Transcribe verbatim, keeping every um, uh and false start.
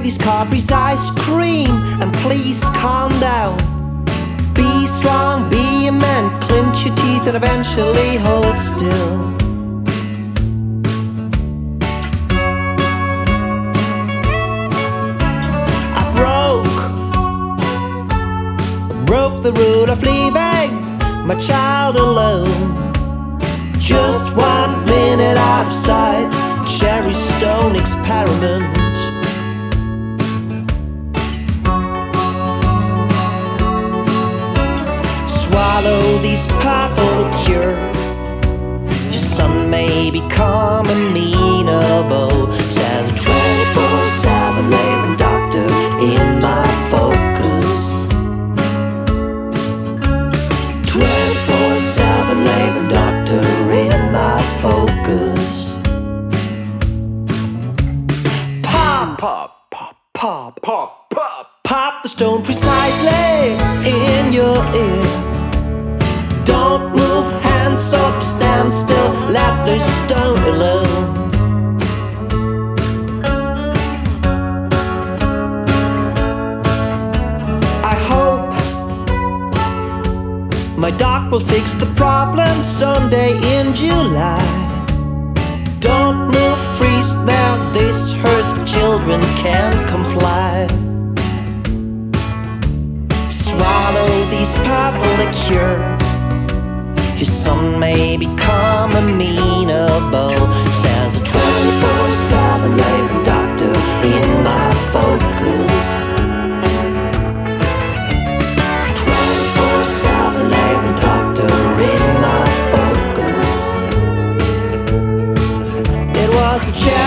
these Cadbury's ice cream, and please calm down. Be strong, be a man, clench your teeth and eventually hold still. I broke, broke the rule of leaving my child alone. Just one minute out of sight, cherry stone experiment. Swallow these purple liqueur, your son may become amenable, says a twenty-four seven labor doctor in my focus. twenty-four seven labor doctor in my focus. Pop, pop, pop, pop, pop, pop, pop the stone precisely in your ear. Don't move, hands up, stand still, let the stone alone. I hope my doc will fix the problem someday in July. Don't move, freeze now, this hurts, children can't comply. Swallow these purple liqueur, your son may become amenable, says a twenty-four seven labor doctor in my focus. twenty-four seven labor doctor in my focus. It was the